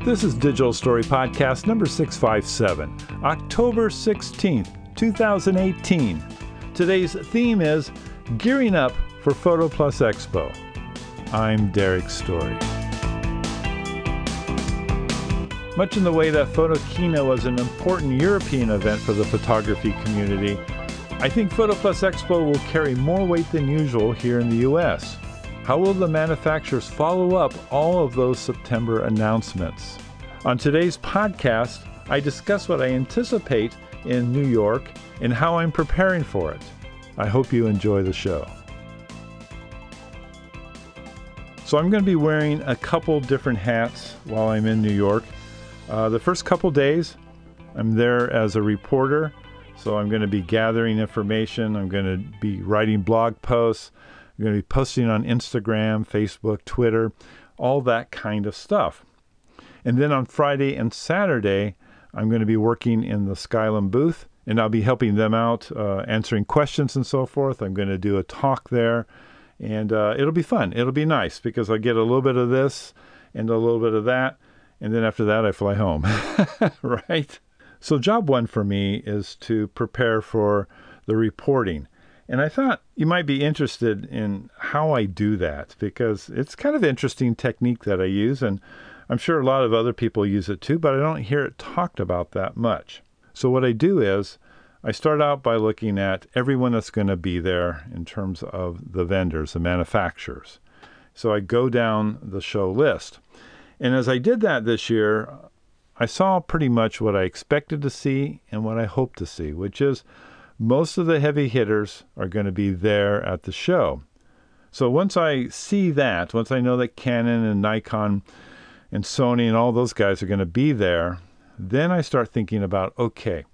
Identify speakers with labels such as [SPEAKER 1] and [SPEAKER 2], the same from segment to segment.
[SPEAKER 1] This is Digital Story Podcast number 657, October 16th, 2018. Today's theme is Gearing Up for PhotoPlus Expo. I'm Derek Story. Much in the way that Photokina was an important European event for the photography community, I think PhotoPlus Expo will carry more weight than usual here in the U.S. How will the manufacturers follow up all of those September announcements? On today's podcast, I discuss what I anticipate in New York and how I'm preparing for it. I hope you enjoy the show. So I'm going to be wearing a couple different hats while I'm in New York. The first couple days, I'm there as a reporter, so I'm going to be gathering information. I'm going to be writing blog posts. I'm going to be posting on Instagram, Facebook, Twitter, all that kind of stuff. And then on Friday and Saturday, I'm going to be working in the Skylum booth, and I'll be helping them out, answering questions and so forth. I'm going to do a talk there, and it'll be fun. It'll be nice because I get a little bit of this and a little bit of that, and then after that, I fly home, right? So job one for me is to prepare for the reporting. And I thought you might be interested in how I do that because it's kind of an interesting technique that I use, and I'm sure a lot of other people use it too, but I don't hear it talked about that much. So what I do is I start out by looking at everyone that's going to be there in terms of the vendors, the manufacturers. So I go down the show list. And as I did that this year, I saw pretty much what I expected to see and what I hoped to see, which is most of the heavy hitters are going to be there at the show. So once I see that, once I know that Canon and Nikon and Sony and all those guys are going to be there, then I start thinking about, okay,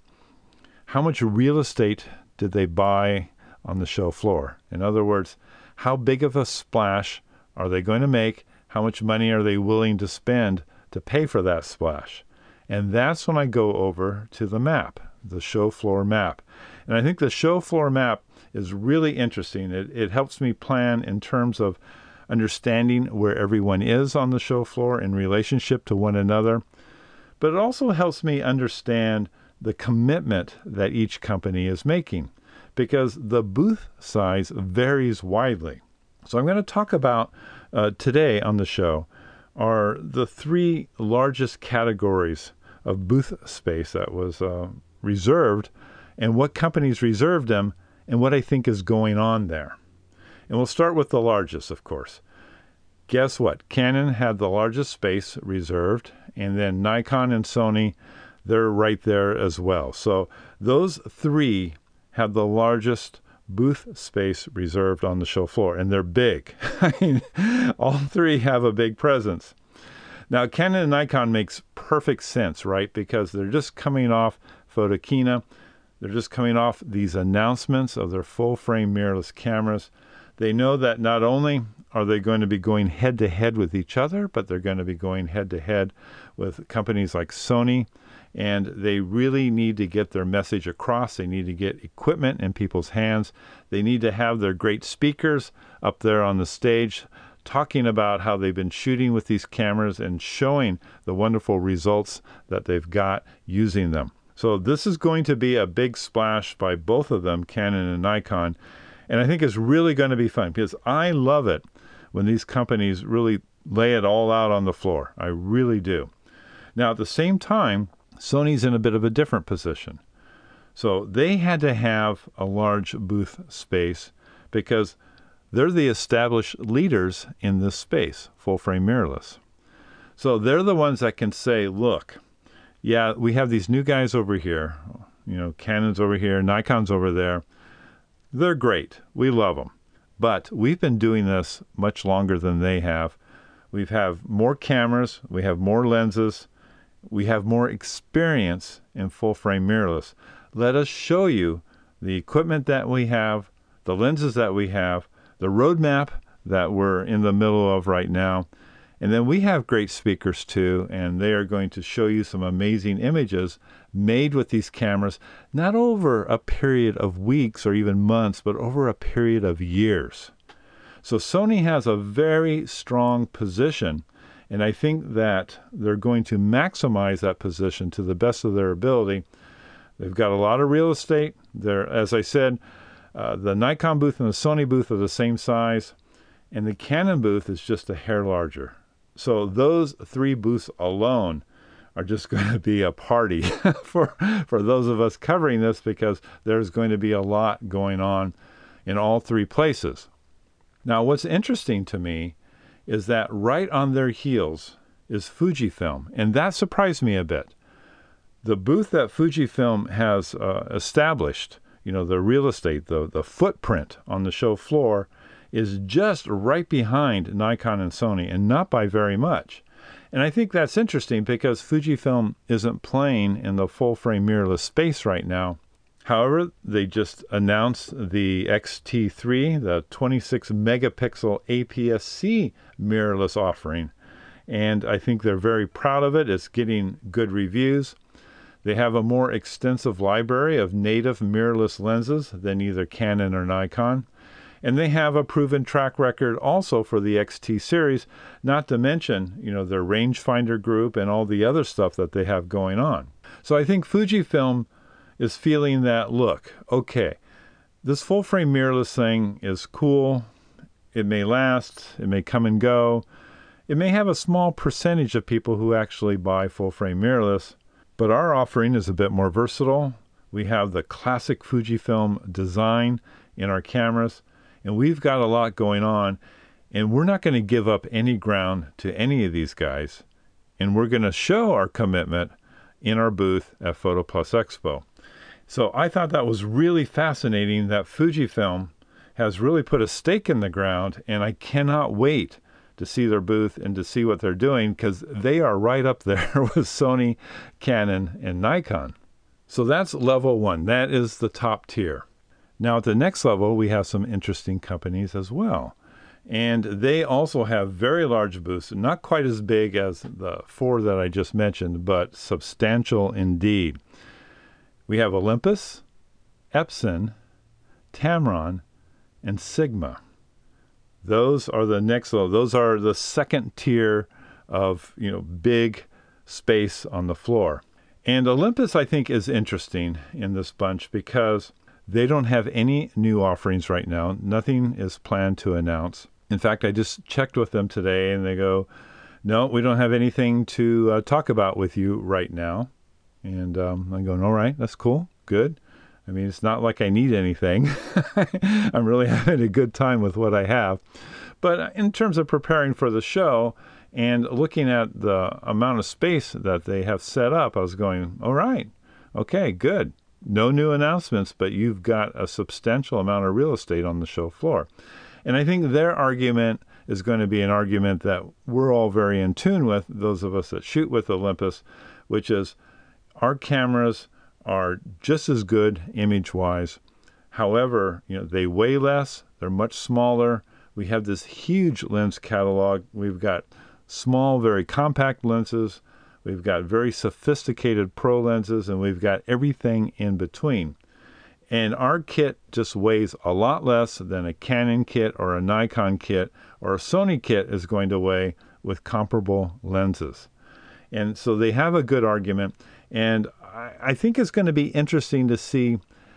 [SPEAKER 1] how much real estate did they buy on the show floor? In other words, how big of a splash are they going to make? How much money are they willing to spend to pay for that splash? And that's when I go over to the map, the show floor map. And I think the show floor map is really interesting. It helps me plan in terms of understanding where everyone is on the show floor in relationship to one another. But it also helps me understand the commitment that each company is making because the booth size varies widely. So I'm going to talk about today on the show are the three largest categories of booth space that was reserved and what companies reserved them and what I think is going on there. And we'll start with the largest, of course. Guess what? Canon had the largest space reserved, and then Nikon and Sony, they're right there as well. So those three have the largest booth space reserved on the show floor, and they're big. I mean, all three have a big presence. Now, Canon and Nikon makes perfect sense, right? Because they're just coming off Photokina. They're just coming off these announcements of their full-frame mirrorless cameras. They know that not only are they going to be going head-to-head with each other, but they're going to be going head-to-head with companies like Sony, and they really need to get their message across. They need to get equipment in people's hands. They need to have their great speakers up there on the stage talking about how they've been shooting with these cameras and showing the wonderful results that they've got using them. So this is going to be a big splash by both of them, Canon and Nikon, and I think it's really going to be fun because I love it when these companies really lay it all out on the floor. I really do. Now, at the same time, Sony's in a bit of a different position. So they had to have a large booth space because they're the established leaders in this space, full-frame mirrorless. So they're the ones that can say, look, yeah, we have these new guys over here. You know, Canon's over here, Nikon's over there. They're great. We love them. But we've been doing this much longer than they have. We have more cameras. We have more lenses. We have more experience in full-frame mirrorless. Let us show you the equipment that we have, the lenses that we have, the roadmap that we're in the middle of right now. And then we have great speakers too, and they are going to show you some amazing images made with these cameras, not over a period of weeks or even months, but over a period of years. So Sony has a very strong position And I think that they're going to maximize that position to the best of their ability. They've got a lot of real estate. As I said, the Nikon booth and the Sony booth are the same size, and the Canon booth is just a hair larger. So those three booths alone are just going to be a party for those of us covering this, because there's going to be a lot going on in all three places. Now, what's interesting to me is that right on their heels is Fujifilm, and that surprised me a bit. The booth that Fujifilm has established, the real estate, the footprint on the show floor, is just right behind Nikon and Sony, and not by very much. And I think that's interesting because Fujifilm isn't playing in the full-frame mirrorless space right now. However, they just announced the X-T3, the 26-megapixel APS-C mirrorless offering, and I think they're very proud of it. It's getting good reviews. They have a more extensive library of native mirrorless lenses than either Canon or Nikon. And they have a proven track record also for the XT series, not to mention, their rangefinder group and all the other stuff that they have going on. So I think Fujifilm is feeling that, look, okay, this full-frame mirrorless thing is cool. It may last. It may come and go. It may have a small percentage of people who actually buy full-frame mirrorless, but our offering is a bit more versatile. We have the classic Fujifilm design in our cameras, and we've got a lot going on, and we're not going to give up any ground to any of these guys, and we're going to show our commitment in our booth at Photo Plus Expo. So I thought that was really fascinating that Fujifilm has really put a stake in the ground, and I cannot wait to see their booth and to see what they're doing, because they are right up there with Sony, Canon, and Nikon. So that's level one. That is the top tier. Now, at the next level, we have some interesting companies as well. And they also have very large booths, not quite as big as the four that I just mentioned, but substantial indeed. We have Olympus, Epson, Tamron, and Sigma. Those are the next level. Those are the second tier of, big space on the floor. And Olympus, I think, is interesting in this bunch because they don't have any new offerings right now. Nothing is planned to announce. In fact, I just checked with them today, and they go, no, we don't have anything to talk about with you right now. And I'm going, all right, that's cool, good. I mean, it's not like I need anything. I'm really having a good time with what I have. But in terms of preparing for the show and looking at the amount of space that they have set up, I was going, all right, okay, good. No new announcements, but you've got a substantial amount of real estate on the show floor. And I think their argument is going to be an argument that we're all very in tune with, those of us that shoot with Olympus, which is our cameras are just as good image-wise. However, they weigh less, they're much smaller. We have this huge lens catalog. We've got small, very compact lenses. We've got very sophisticated pro lenses, and we've got everything in between. And our kit just weighs a lot less than a Canon kit or a Nikon kit or a Sony kit is going to weigh with comparable lenses. And so they have a good argument. And I think it's going to be interesting to see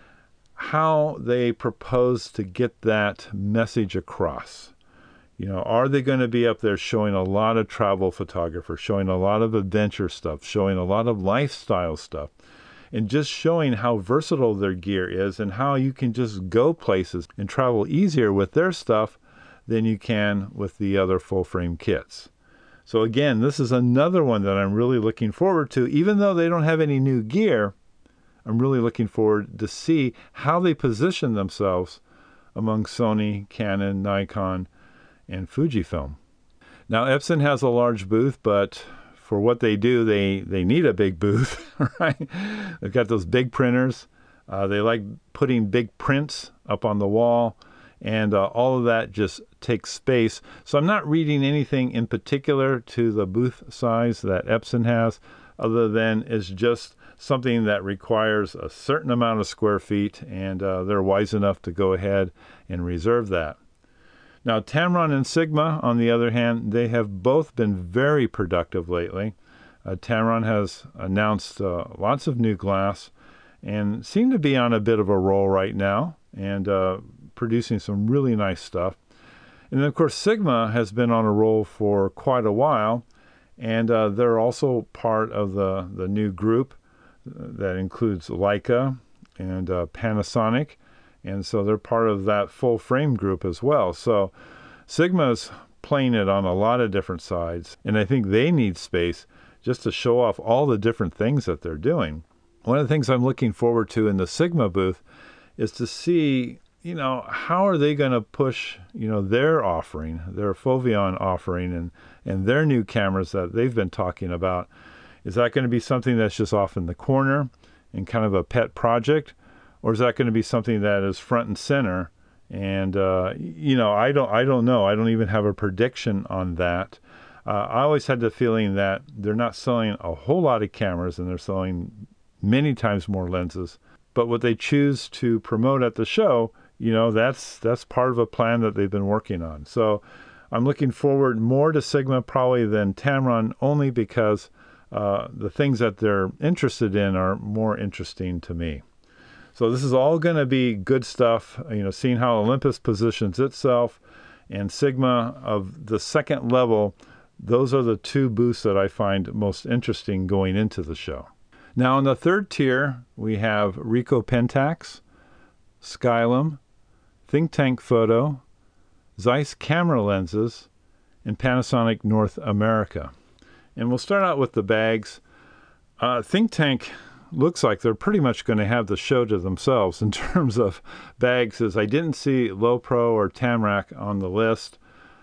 [SPEAKER 1] how they propose to get that message across. Are they going to be up there showing a lot of travel photographers, showing a lot of adventure stuff, showing a lot of lifestyle stuff, and just showing how versatile their gear is and how you can just go places and travel easier with their stuff than you can with the other full-frame kits? So again, this is another one that I'm really looking forward to. Even though they don't have any new gear, I'm really looking forward to see how they position themselves among Sony, Canon, Nikon, and Fujifilm. Now, Epson has a large booth, but for what they do, they need a big booth, right? They've got those big printers. They like putting big prints up on the wall, and all of that just takes space. So I'm not reading anything in particular to the booth size that Epson has, other than it's just something that requires a certain amount of square feet, and they're wise enough to go ahead and reserve that. Now, Tamron and Sigma, on the other hand, they have both been very productive lately. Tamron has announced lots of new glass and seem to be on a bit of a roll right now and producing some really nice stuff. And then, of course, Sigma has been on a roll for quite a while, and they're also part of the new group that includes Leica and Panasonic, and so they're part of that full frame group as well. So Sigma's playing it on a lot of different sides, and I think they need space just to show off all the different things that they're doing. One of the things I'm looking forward to in the Sigma booth is to see, how are they going to push, their offering, their Foveon offering and their new cameras that they've been talking about. Is that going to be something that's just off in the corner and kind of a pet project? Or is that going to be something that is front and center? And, I don't know. I don't even have a prediction on that. I always had the feeling that they're not selling a whole lot of cameras and they're selling many times more lenses. But what they choose to promote at the show, that's part of a plan that they've been working on. So I'm looking forward more to Sigma probably than Tamron, only because the things that they're interested in are more interesting to me. So this is all going to be good stuff, seeing how Olympus positions itself and Sigma of the second level. Those are the two booths that I find most interesting going into the show. Now, in the third tier, we have Ricoh Pentax, Skylum, Think Tank Photo, Zeiss Camera Lenses, and Panasonic North America. And we'll start out with the bags. Think Tank looks like they're pretty much going to have the show to themselves in terms of bags, as I didn't see Lowepro or Tamrac on the list.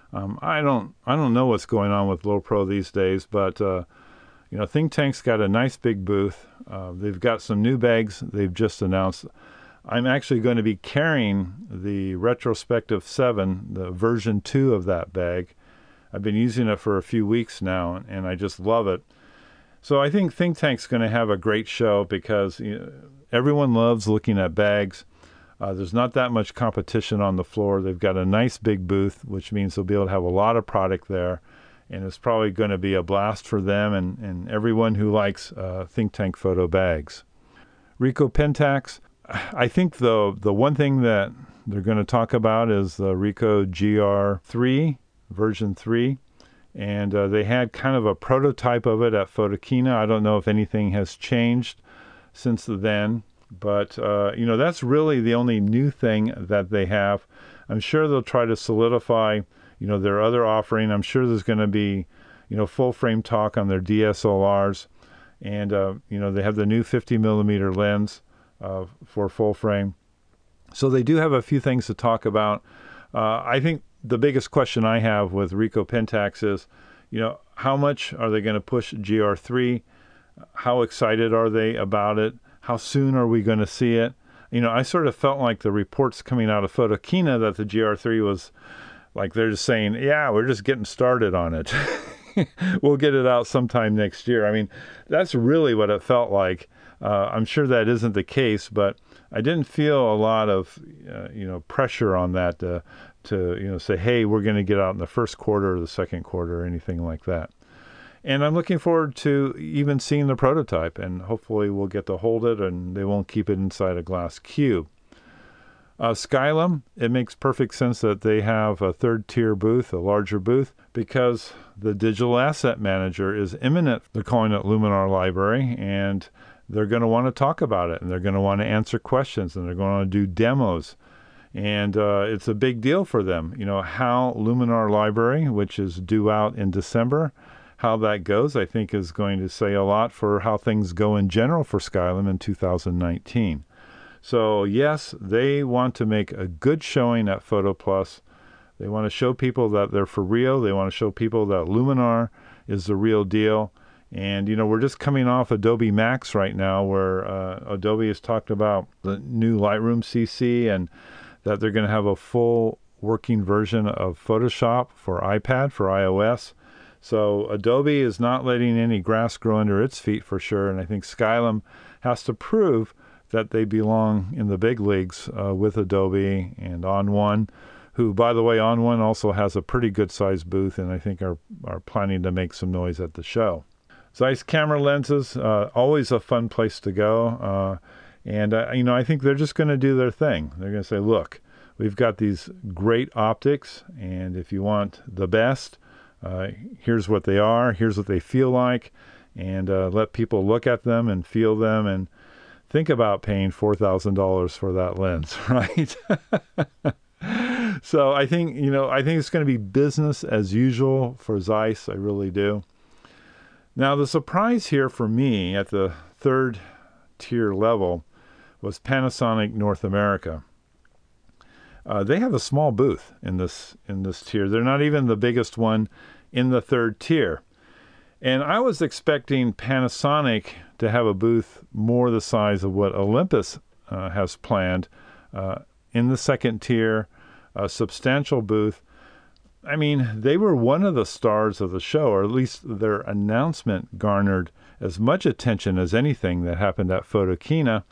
[SPEAKER 1] I don't know what's going on with Lowepro these days, but Think Tank's got a nice big booth. They've got some new bags they've just announced. I'm actually going to be carrying the Retrospective 7, the version 2 of that bag. I've been using it for a few weeks now, and I just love it. So I think Think Tank's going to have a great show because everyone loves looking at bags. There's not that much competition on the floor. They've got a nice big booth, which means they'll be able to have a lot of product there. And it's probably going to be a blast for them and everyone who likes Think Tank photo bags. Ricoh Pentax. I think the one thing that they're going to talk about is the Ricoh GR3, version 3. And they had kind of a prototype of it at Photokina. I don't know if anything has changed since then. But, that's really the only new thing that they have. I'm sure they'll try to solidify, their other offering. I'm sure there's going to be, full frame talk on their DSLRs. And, they have the new 50 millimeter lens for full frame. So they do have a few things to talk about. I think the biggest question I have with Ricoh Pentax is, how much are they going to push GR3? How excited are they about it? How soon are we going to see it? I sort of felt like the reports coming out of Photokina that the GR3 was like they're just saying, yeah, we're just getting started on it. We'll get it out sometime next year. I mean, that's really what it felt like. I'm sure that isn't the case, but I didn't feel a lot of, pressure on that to say, hey, we're going to get out in the first quarter or the second quarter or anything like that. And I'm looking forward to even seeing the prototype, and hopefully we'll get to hold it and they won't keep it inside a glass cube. Skylum, it makes perfect sense that they have a third-tier booth, a larger booth, because the digital asset manager is imminent. They're calling it Luminar Library, and they're going to want to talk about it, and they're going to want to answer questions, and they're going to do demos. And it's a big deal for them. How Luminar Library, which is due out in December, how that goes, I think, is going to say a lot for how things go in general for Skylum in 2019. So, yes, they want to make a good showing at Photo Plus. They want to show people that they're for real. They want to show people that Luminar is the real deal. And, we're just coming off Adobe Max right now, where Adobe has talked about the new Lightroom CC and that they're going to have a full working version of Photoshop for iPad, for iOS. So Adobe is not letting any grass grow under its feet for sure, and I think Skylum has to prove that they belong in the big leagues with Adobe and On1 who, by the way, ON1 also has a pretty good-sized booth, and I think are planning to make some noise at the show. Zeiss camera lenses, always a fun place to go. I think they're just going to do their thing. They're going to say, look, we've got these great optics, and if you want the best, here's what they are, here's what they feel like, and let people look at them and feel them and think about paying $4,000 for that lens, right? So I think it's going to be business as usual for Zeiss. I really do. Now, the surprise here for me at the third tier level was Panasonic North America. They have a small booth in this tier. They're not even the biggest one in the third tier. And I was expecting Panasonic to have a booth more the size of what Olympus has planned in the second tier, a substantial booth. I mean, they were one of the stars of the show, or at least their announcement garnered as much attention as anything that happened at Photokina.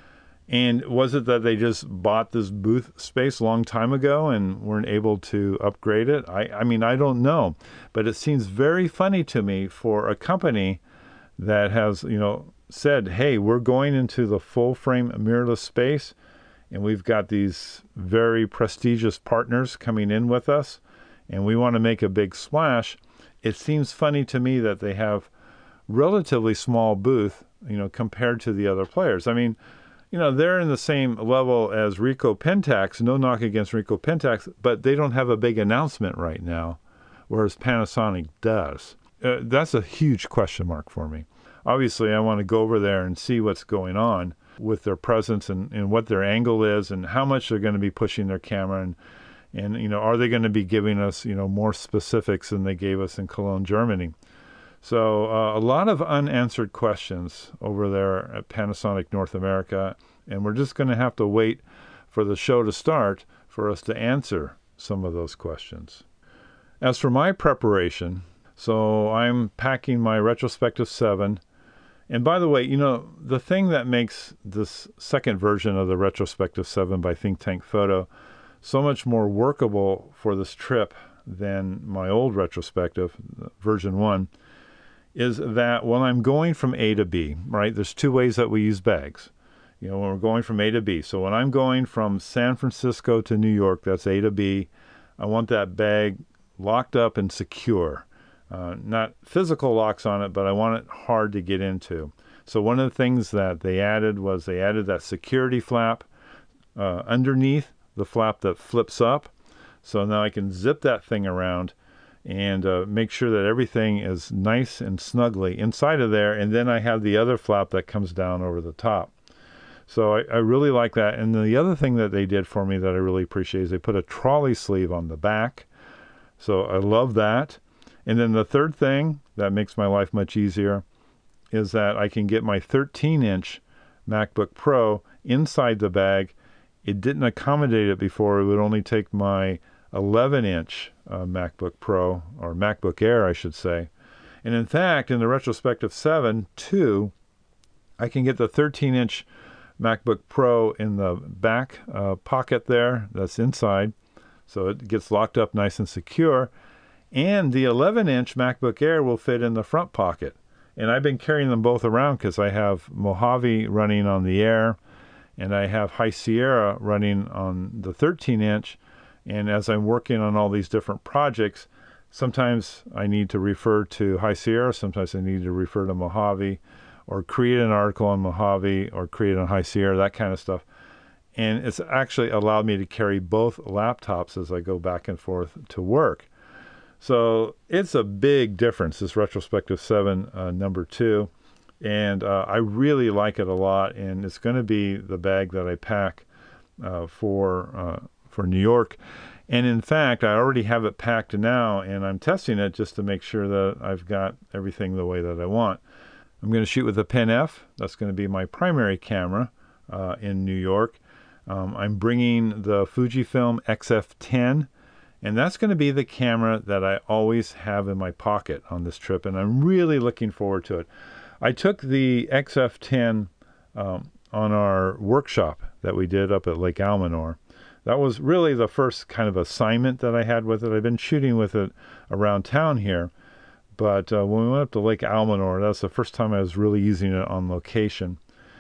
[SPEAKER 1] And was it that they just bought this booth space a long time ago and weren't able to upgrade it? I mean, I don't know. But it seems very funny to me for a company that has, said, hey, we're going into the full-frame mirrorless space, and we've got these very prestigious partners coming in with us, and we want to make a big splash. It seems funny to me that they have relatively small booth, compared to the other players. I mean, they're in the same level as Ricoh Pentax, no knock against Ricoh Pentax, but they don't have a big announcement right now, whereas Panasonic does. That's a huge question mark for me. Obviously, I want to go over there and see what's going on with their presence and what their angle is and how much they're going to be pushing their camera and are they going to be giving us, more specifics than they gave us in Cologne, Germany. So a lot of unanswered questions over there at Panasonic North America, and we're just going to have to wait for the show to start for us to answer some of those questions. As for my preparation, so I'm packing my Retrospective 7. And by the way, the thing that makes this second version of the Retrospective 7 by Think Tank Photo so much more workable for this trip than my old Retrospective, version 1, is that when I'm going from A to B, right, there's two ways that we use bags, when we're going from A to B. So when I'm going from San Francisco to New York, that's A to B, I want that bag locked up and secure. Not physical locks on it, but I want it hard to get into. So one of the things that they added was they added that security flap underneath the flap that flips up. So now I can zip that thing around and make sure that everything is nice and snugly inside of there. And then I have the other flap that comes down over the top. So I really like that. And the other thing that they did for me that I really appreciate is they put a trolley sleeve on the back. So I love that. And then the third thing that makes my life much easier is that I can get my 13-inch MacBook Pro inside the bag. It didn't accommodate it before. It would only take my 11-inch MacBook Pro, or MacBook Air, I should say. And in fact, in the Retrospective 7 II, I can get the 13-inch MacBook Pro in the back pocket there that's inside, so it gets locked up nice and secure. And the 11-inch MacBook Air will fit in the front pocket. And I've been carrying them both around because I have Mojave running on the Air, and I have High Sierra running on the 13-inch. And as I'm working on all these different projects, sometimes I need to refer to High Sierra, sometimes I need to refer to Mojave, or create an article on Mojave, or create on High Sierra, that kind of stuff. And it's actually allowed me to carry both laptops as I go back and forth to work. So it's a big difference, this Retrospective 7 number 2. And I really like it a lot, and it's going to be the bag that I pack for New York. And in fact, I already have it packed now, and I'm testing it just to make sure that I've got everything the way that I want. I'm going to shoot with a Pen F. That's going to be my primary camera in New York. I'm bringing the Fujifilm X-F10, and that's going to be the camera that I always have in my pocket on this trip, and I'm really looking forward to it. I took the X-F10 on our workshop that we did up at Lake Almanor. that was really the first kind of assignment that I had with it. I've been shooting with it around town here, but when we went up to Lake Almanor, that was the first time I was really using it on location.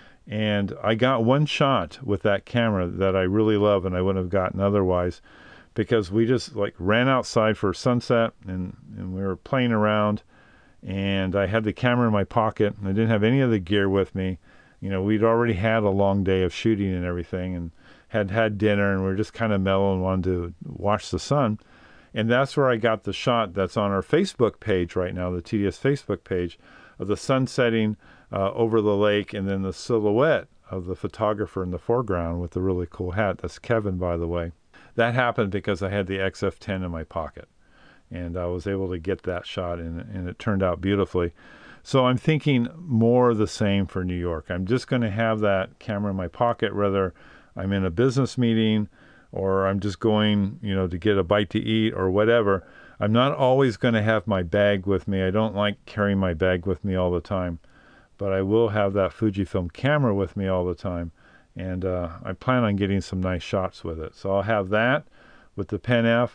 [SPEAKER 1] And I got one shot with that camera that I really love and I wouldn't have gotten otherwise, because we just like ran outside for sunset and we were playing around, and I had the camera in my pocket. I didn't have any of the gear with me. We'd already had a long day of shooting and everything, and had dinner, and we were just kind of mellow and wanted to watch the sun. And that's where I got the shot that's on our Facebook page right now, the TDS Facebook page, of the sun setting over the lake, and then the silhouette of the photographer in the foreground with the really cool hat. That's Kevin, by the way. That happened because I had the XF10 in my pocket, and I was able to get that shot, and it turned out beautifully. So I'm thinking more the same for New York. I'm just going to have that camera in my pocket, whether I'm in a business meeting or I'm just going, to get a bite to eat or whatever. I'm not always going to have my bag with me. I don't like carrying my bag with me all the time, but I will have that Fujifilm camera with me all the time. And I plan on getting some nice shots with it. So I'll have that with the Pen F.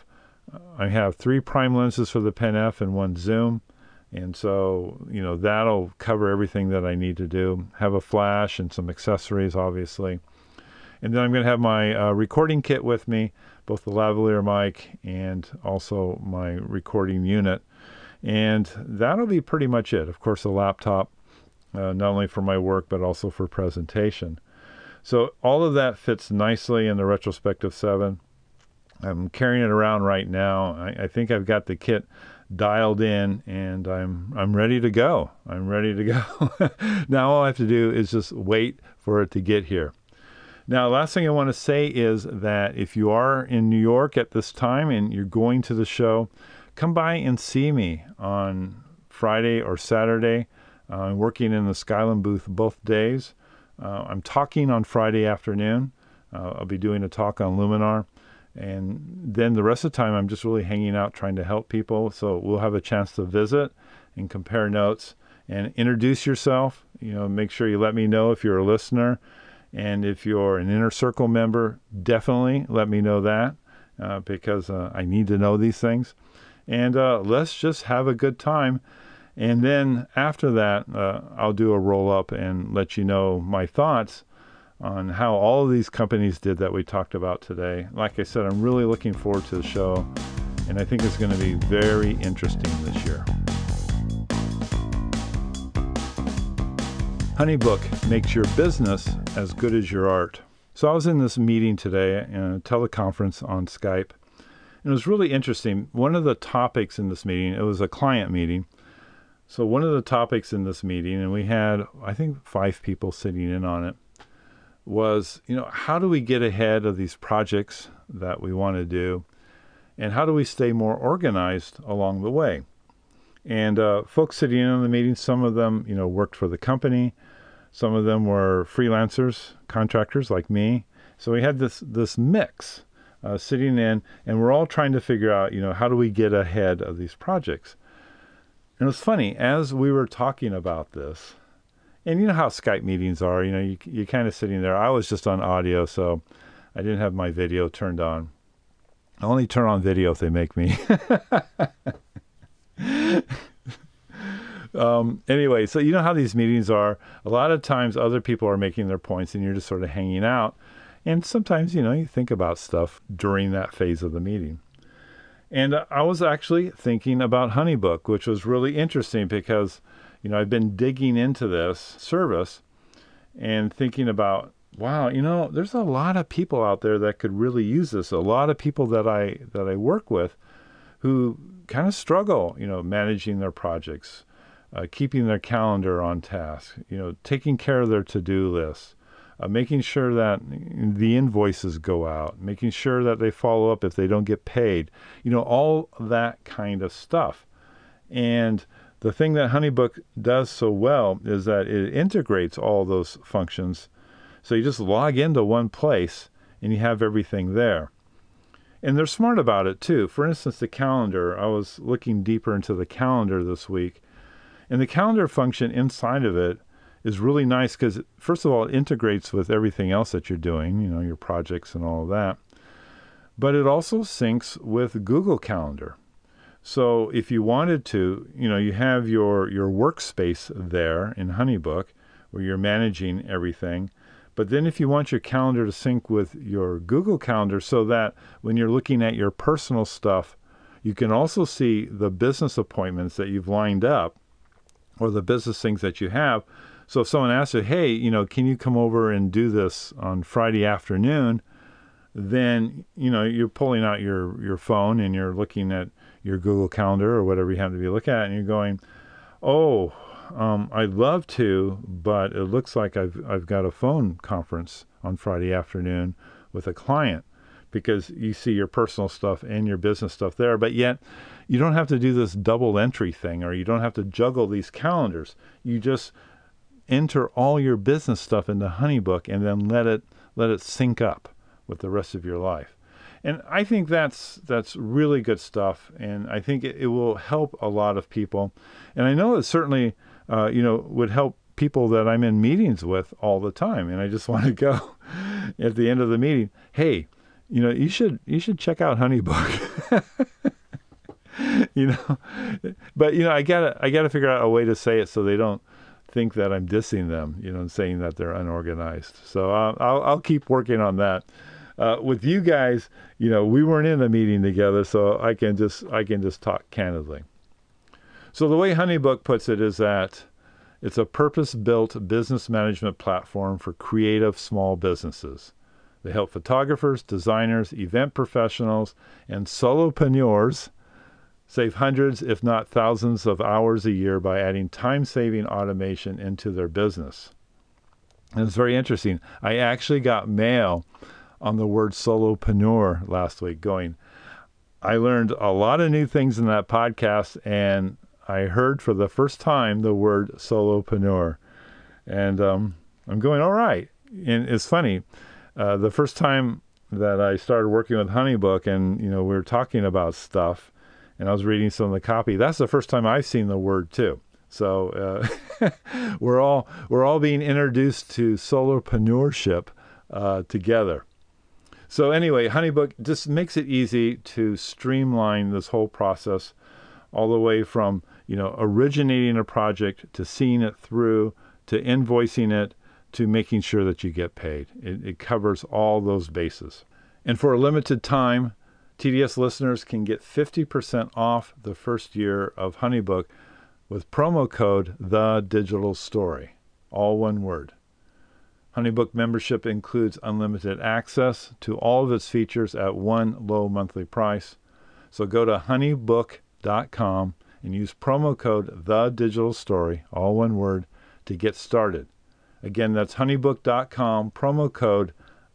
[SPEAKER 1] I have 3 prime lenses for the Pen F and 1 zoom. And so, that'll cover everything that I need to do. Have a flash and some accessories, obviously. And then I'm going to have my recording kit with me, both the lavalier mic and also my recording unit. And that'll be pretty much it. Of course, a laptop, not only for my work, but also for presentation. So all of that fits nicely in the Retrospective 7. I'm carrying it around right now. I think I've got the kit dialed in, and I'm ready to go. I'm ready to go. Now all I have to do is just wait for it to get here. Now, last thing I want to say is that if you are in New York at this time and you're going to the show, come by and see me on Friday or Saturday. I'm working in the Skyline booth both days. I'm talking on Friday afternoon. I'll be doing a talk on Luminar. And then the rest of the time, I'm just really hanging out trying to help people. So we'll have a chance to visit and compare notes and introduce yourself. Make sure you let me know if you're a listener. And if you're an Inner Circle member, definitely let me know that because I need to know these things. And let's just have a good time. And then after that, I'll do a roll-up and let you know my thoughts on how all of these companies did that we talked about today. Like I said, I'm really looking forward to the show, and I think it's going to be very interesting this year. HoneyBook makes your business as good as your art. So I was in this meeting today, in a teleconference on Skype, and it was really interesting. One of the topics in this meeting, it was a client meeting, so one of the topics in this meeting, and we had, I think, 5 people sitting in on it, was, how do we get ahead of these projects that we want to do, and how do we stay more organized along the way? And folks sitting in on the meeting, some of them, worked for the company. Some of them were freelancers, contractors like me. So we had this mix sitting in, and we're all trying to figure out, how do we get ahead of these projects? And it was funny, as we were talking about this, and you know how Skype meetings are, you're kind of sitting there. I was just on audio, so I didn't have my video turned on. I only turn on video if they make me. Anyway, so you know how these meetings are. A lot of times other people are making their points and you're just sort of hanging out. And sometimes, you think about stuff during that phase of the meeting. And I was actually thinking about HoneyBook, which was really interesting because, I've been digging into this service and thinking about, wow, there's a lot of people out there that could really use this. A lot of people that I work with who kind of struggle, managing their projects, keeping their calendar on task, taking care of their to-do lists, making sure that the invoices go out, making sure that they follow up if they don't get paid, all that kind of stuff. And the thing that HoneyBook does so well is that it integrates all those functions. So you just log into one place and you have everything there. And they're smart about it too. For instance, the calendar, I was looking deeper into the calendar this week, and the calendar function inside of it is really nice because, first of all, it integrates with everything else that you're doing, your projects and all of that. But it also syncs with Google Calendar. So if you wanted to, you have your workspace there in HoneyBook where you're managing everything. But then if you want your calendar to sync with your Google Calendar so that when you're looking at your personal stuff, you can also see the business appointments that you've lined up or the business things that you have. So if someone asks you, hey, can you come over and do this on Friday afternoon? Then, you're pulling out your phone and you're looking at your Google Calendar or whatever you happen to be looking at, and you're going, oh, I'd love to, but it looks like I've got a phone conference on Friday afternoon with a client, because you see your personal stuff and your business stuff there. But yet you don't have to do this double entry thing, or you don't have to juggle these calendars. You just enter all your business stuff into HoneyBook and then let it sync up with the rest of your life. And I think that's really good stuff, and I think it will help a lot of people. And I know it certainly would help people that I'm in meetings with all the time, and I just want to go at the end of the meeting, hey, you should check out HoneyBook. But I gotta figure out a way to say it so they don't think that I'm dissing them, and saying that they're unorganized. So I'll keep working on that. With you guys, we weren't in a meeting together, so I can just talk candidly. So the way HoneyBook puts it is that it's a purpose-built business management platform for creative small businesses. They help photographers, designers, event professionals, and solopreneurs save hundreds, if not thousands, of hours a year by adding time-saving automation into their business. And it's very interesting. I actually got mail on the word solopreneur last week going, I learned a lot of new things in that podcast, and I heard for the first time the word solopreneur. And I'm going, all right. And it's funny. The first time that I started working with HoneyBook and, we were talking about stuff and I was reading some of the copy, that's the first time I've seen the word too. So we're all being introduced to solopreneurship together. So anyway, HoneyBook just makes it easy to streamline this whole process all the way from, originating a project to seeing it through to invoicing it to making sure that you get paid. It covers all those bases. And for a limited time, TDS listeners can get 50% off the first year of HoneyBook with promo code TheDigitalStory, all one word. HoneyBook membership includes unlimited access to all of its features at one low monthly price. So go to honeybook.com and use promo code TheDigitalStory, all one word, to get started. Again, that's honeybook.com, promo code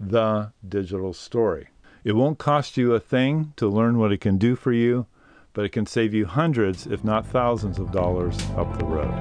[SPEAKER 1] TheDigitalStory. It won't cost you a thing to learn what it can do for you, but it can save you hundreds, if not thousands of dollars up the road.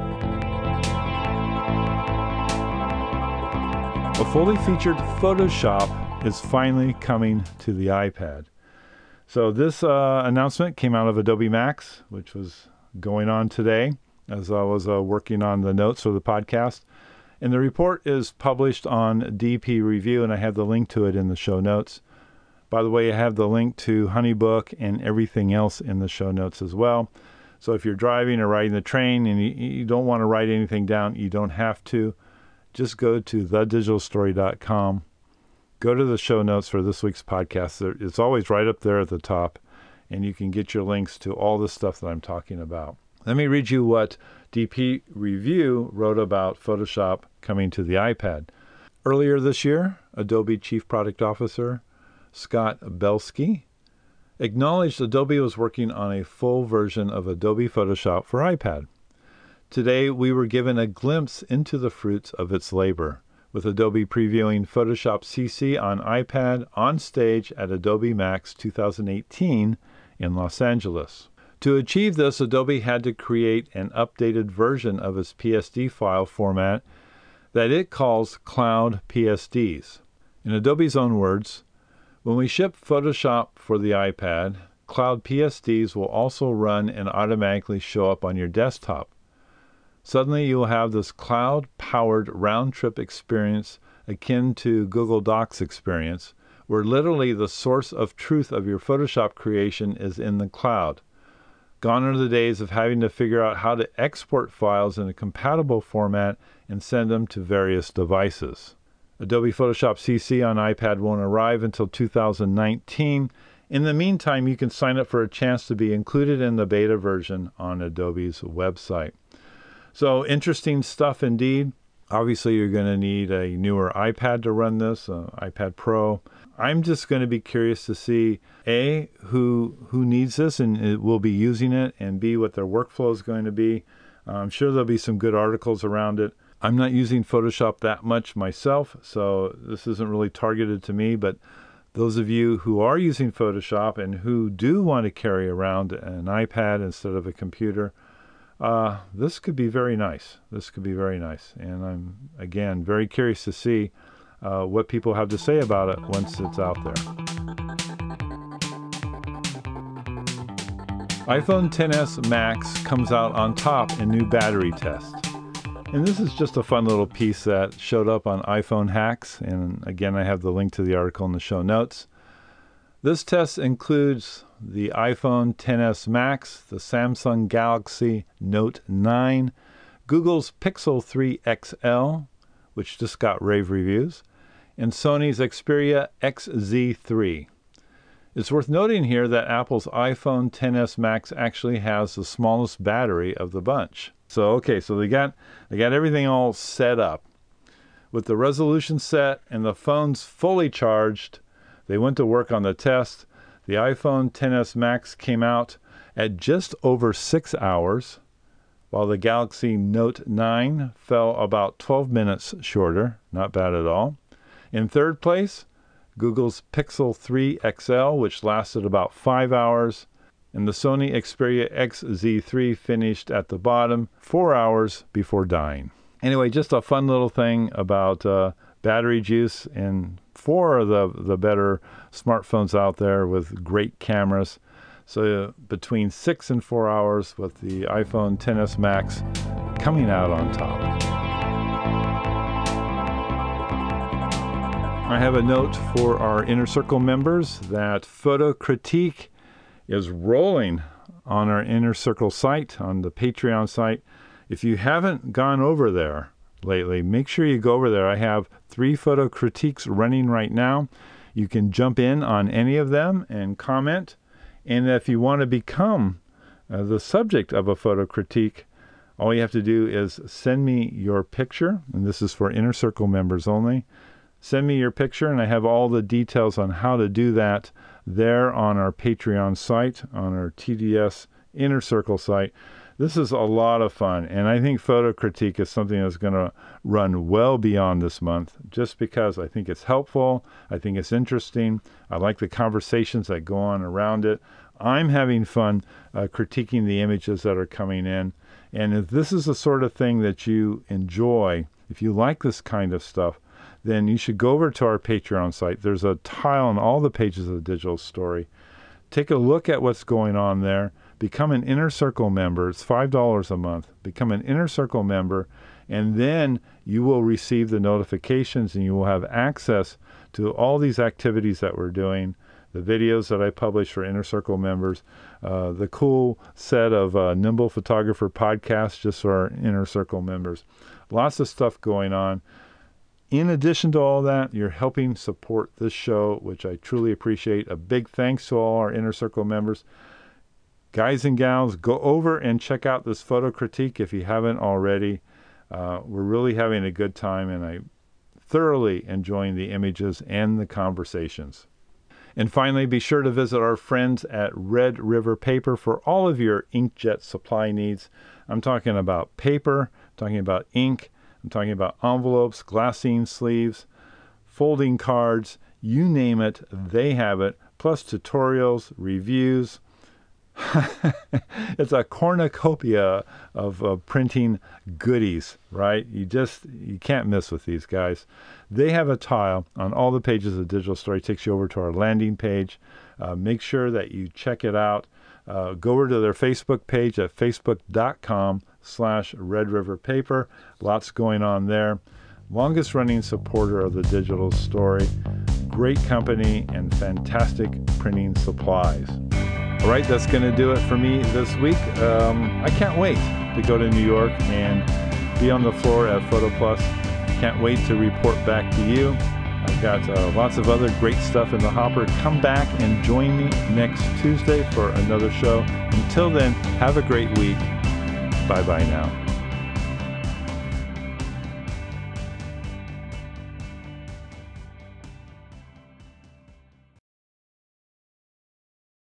[SPEAKER 1] A fully featured Photoshop is finally coming to the iPad. So this announcement came out of Adobe Max, which was going on today as I was working on the notes for the podcast. And the report is published on DP Review, and I have the link to it in the show notes. By the way, I have the link to HoneyBook and everything else in the show notes as well. So if you're driving or riding the train and you don't want to write anything down, you don't have to. Just go to thedigitalstory.com. Go to the show notes for this week's podcast. It's always right up there at the top, and you can get your links to all the stuff that I'm talking about. Let me read you what DP Review wrote about Photoshop coming to the iPad. Earlier this year, Adobe Chief Product Officer Scott Belsky acknowledged Adobe was working on a full version of Adobe Photoshop for iPad. Today, we were given a glimpse into the fruits of its labor, with Adobe previewing Photoshop CC on iPad on stage at Adobe Max 2018 in Los Angeles. To achieve this, Adobe had to create an updated version of its PSD file format that it calls Cloud PSDs. In Adobe's own words, when we ship Photoshop for the iPad, Cloud PSDs will also run and automatically show up on your desktop. Suddenly, you will have this cloud-powered round-trip experience akin to Google Docs experience, where literally the source of truth of your Photoshop creation is in the cloud. Gone are the days of having to figure out how to export files in a compatible format and send them to various devices. Adobe Photoshop CC on iPad won't arrive until 2019. In the meantime, you can sign up for a chance to be included in the beta version on Adobe's website. So interesting stuff indeed. Obviously, you're going to need a newer iPad to run this, iPad Pro. I'm just going to be curious to see, A, who needs this and will be using it, and B, what their workflow is going to be. I'm sure there'll be some good articles around it. I'm not using Photoshop that much myself, so this isn't really targeted to me, but those of you who are using Photoshop and who do want to carry around an iPad instead of a computer, this could be very nice. This could be very nice. And I'm, again, very curious to see what people have to say about it once it's out there. iPhone XS Max comes out on top in new battery test. And this is just a fun little piece that showed up on iPhone Hacks. And again, I have the link to the article in the show notes. This test includes the iPhone XS Max, the Samsung Galaxy Note 9, Google's Pixel 3 XL, which just got rave reviews, and Sony's Xperia XZ3. It's worth noting here that Apple's iPhone XS Max actually has the smallest battery of the bunch. So they got everything all set up. With the resolution set and the phones fully charged, they went to work on the test. The iPhone XS Max came out at just over 6 hours, while the Galaxy Note 9 fell about 12 minutes shorter. Not bad at all. In third place, Google's Pixel 3 XL, which lasted about 5 hours, and the Sony Xperia XZ3 finished at the bottom 4 hours before dying. Anyway, just a fun little thing about battery juice in 4 of the better smartphones out there with great cameras. So between 6 and 4 hours with the iPhone XS Max coming out on top. I have a note for our Inner Circle members that Photo Critique is rolling on our Inner Circle site, on the Patreon site. If you haven't gone over there lately, make sure you go over there. I have 3 photo critiques running right now. You can jump in on any of them and comment. And if you want to become the subject of a photo critique, all you have to do is send me your picture, and this is for Inner Circle members only. Send me your picture, and I have all the details on how to do that there on our Patreon site, on our TDS Inner Circle site. This is a lot of fun, and I think photo critique is something that's going to run well beyond this month, just because I think it's helpful, I think it's interesting, I like the conversations that go on around it. I'm having fun critiquing the images that are coming in, and if this is the sort of thing that you enjoy, if you like this kind of stuff, then you should go over to our Patreon site. There's a tile on all the pages of the Digital Story. Take a look at what's going on there. Become an Inner Circle member. It's $5 a month. Become an Inner Circle member, and then you will receive the notifications and you will have access to all these activities that we're doing, the videos that I publish for Inner Circle members, the cool set of Nimble Photographer podcasts just for our Inner Circle members. Lots of stuff going on. In addition to all that, you're helping support this show, which I truly appreciate. A big thanks to all our Inner Circle members. Guys and gals, go over and check out this photo critique if you haven't already. We're really having a good time, and I'm thoroughly enjoying the images and the conversations. And finally, be sure to visit our friends at Red River Paper for all of your inkjet supply needs. I'm talking about paper, I'm talking about ink, I'm talking about envelopes, glassine sleeves, folding cards, you name it, they have it, plus tutorials, reviews. It's a cornucopia of printing goodies, right? You can't miss with these guys. They have a tile on all the pages of Digital Story. It takes you over to our landing page. Make sure that you check it out. Go over to their Facebook page at facebook.com/Red River Paper. Lots going on there. Longest running supporter of the Digital Story. great company and fantastic printing supplies. All right, that's going to do it for me this week. I can't wait to go to New York and be on the floor at PhotoPlus. Can't wait to report back to you. I've got lots of other great stuff in the hopper. Come back and join me next Tuesday for another show. Until then, have a great week. Bye-bye now.